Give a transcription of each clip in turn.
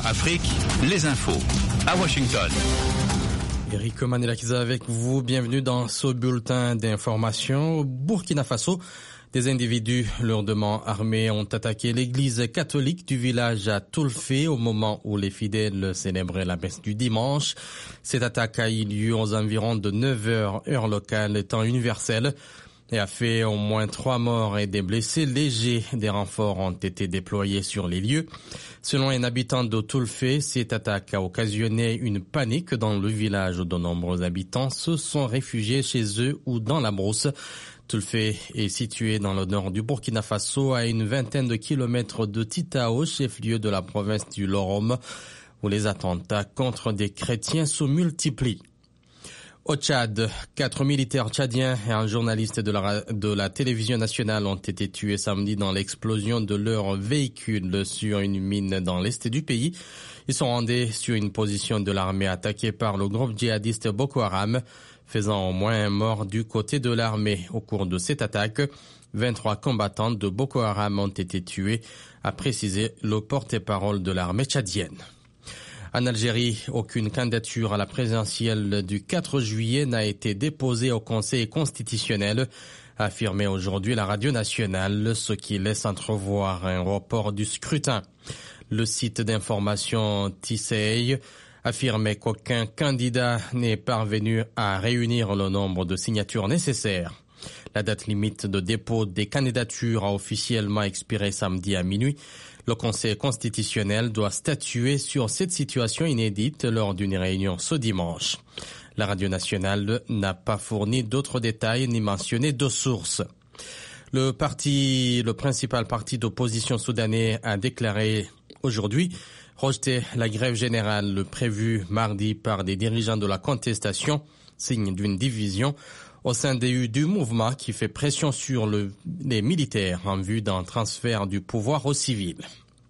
Afrique, les infos. À Washington. Eric Manelakiza avec vous. Bienvenue dans ce bulletin d'information. Au Burkina Faso, des individus lourdement armés ont attaqué l'église catholique du village à Toulfé au moment où les fidèles célébraient la messe du dimanche. Cette attaque a eu lieu aux environs de 9h, heure locale, temps universelle, et a fait au moins 3 morts et des blessés légers. Des renforts ont été déployés sur les lieux. Selon un habitant de Toulfé, cette attaque a occasionné une panique dans le village. De nombreux habitants se sont réfugiés chez eux ou dans la brousse. Toulfé est situé dans le nord du Burkina Faso, à une vingtaine de kilomètres de Titao, chef-lieu de la province du Lorome, où les attentats contre des chrétiens se multiplient. Au Tchad, 4 militaires tchadiens et un journaliste de la télévision nationale ont été tués samedi dans l'explosion de leur véhicule sur une mine dans l'est du pays. Ils sont rendus sur une position de l'armée attaquée par le groupe djihadiste Boko Haram, faisant au moins un mort du côté de l'armée. Au cours de cette attaque, 23 combattants de Boko Haram ont été tués, a précisé le porte-parole de l'armée tchadienne. En Algérie, aucune candidature à la présidentielle du 4 juillet n'a été déposée au Conseil constitutionnel, a affirmé aujourd'hui la radio nationale, ce qui laisse entrevoir un report du scrutin. Le site d'information TISEI affirmait qu'aucun candidat n'est parvenu à réunir le nombre de signatures nécessaires. La date limite de dépôt des candidatures a officiellement expiré samedi à minuit. Le Conseil constitutionnel doit statuer sur cette situation inédite lors d'une réunion ce dimanche. La radio nationale n'a pas fourni d'autres détails ni mentionné de sources. Le principal parti d'opposition soudanais a déclaré aujourd'hui rejeter la grève générale prévue mardi par des dirigeants de la contestation, signe d'une division au sein du mouvement qui fait pression sur les militaires en vue d'un transfert du pouvoir aux civils.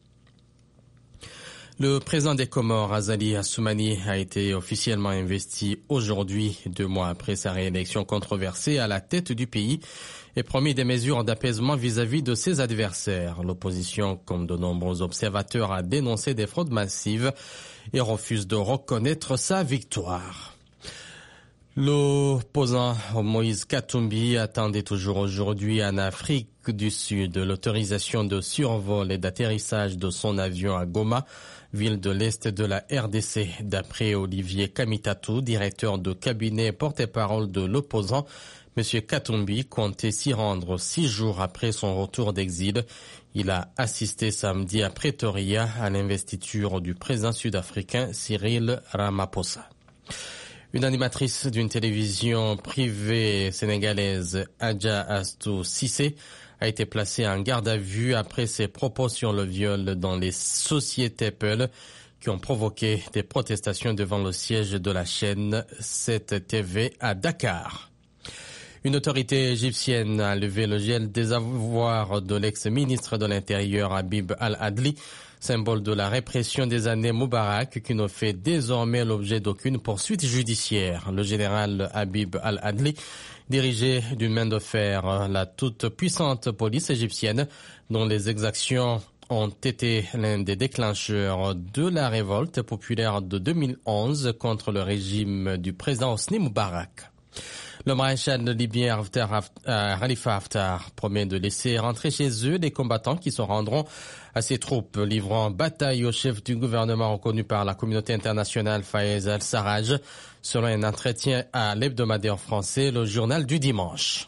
Le président des Comores, Azali Assoumani, a été officiellement investi aujourd'hui, 2 mois après sa réélection controversée à la tête du pays, et promis des mesures d'apaisement vis-à-vis de ses adversaires. L'opposition, comme de nombreux observateurs, a dénoncé des fraudes massives et refuse de reconnaître sa victoire. L'opposant Moïse Katumbi attendait toujours aujourd'hui en Afrique du Sud l'autorisation de survol et d'atterrissage de son avion à Goma, ville de l'Est de la RDC. D'après Olivier Kamitatou, directeur de cabinet et porte-parole de l'opposant, M. Katumbi comptait s'y rendre 6 jours après son retour d'exil. Il a assisté samedi à Pretoria à l'investiture du président sud-africain Cyril Ramaphosa. Une animatrice d'une télévision privée sénégalaise, Adja Astou Cissé, a été placée en garde à vue après ses propos sur le viol dans les sociétés Apple qui ont provoqué des protestations devant le siège de la chaîne 7TV à Dakar. Une autorité égyptienne a levé le gel des avoirs de l'ex-ministre de l'Intérieur Habib Al-Adli, symbole de la répression des années Moubarak, qui ne fait désormais l'objet d'aucune poursuite judiciaire. Le général Habib Al-Adli dirigeait d'une main de fer la toute-puissante police égyptienne, dont les exactions ont été l'un des déclencheurs de la révolte populaire de 2011 contre le régime du président Hosni Moubarak. Le maréchal libyen Khalifa Haftar promet de laisser rentrer chez eux des combattants qui se rendront à ses troupes, livrant bataille au chef du gouvernement reconnu par la communauté internationale Fayez al-Sarraj, selon un entretien à l'hebdomadaire français, le journal du dimanche.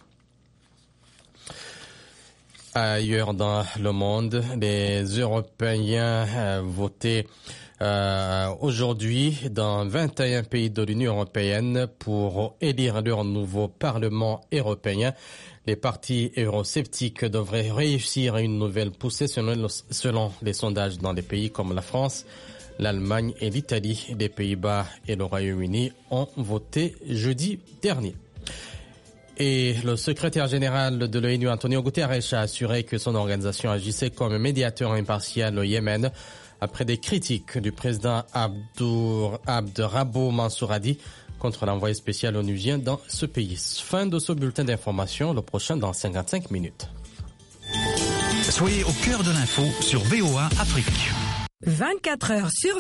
Ailleurs dans le monde, les Européens votaient aujourd'hui dans 21 pays de l'Union européenne pour élire leur nouveau Parlement européen. Les partis eurosceptiques devraient réussir une nouvelle poussée selon les sondages dans des pays comme la France, l'Allemagne et l'Italie. Les Pays-Bas et le Royaume-Uni ont voté jeudi dernier. Et le secrétaire général de l'ONU, Antonio Guterres, a assuré que son organisation agissait comme médiateur impartial au Yémen après des critiques du président Abderrabou Mansour Hadi contre l'envoyé spécial onusien dans ce pays. Fin de ce bulletin d'information, le prochain dans 55 minutes. Soyez au cœur de l'info sur VOA Afrique. 24 heures sur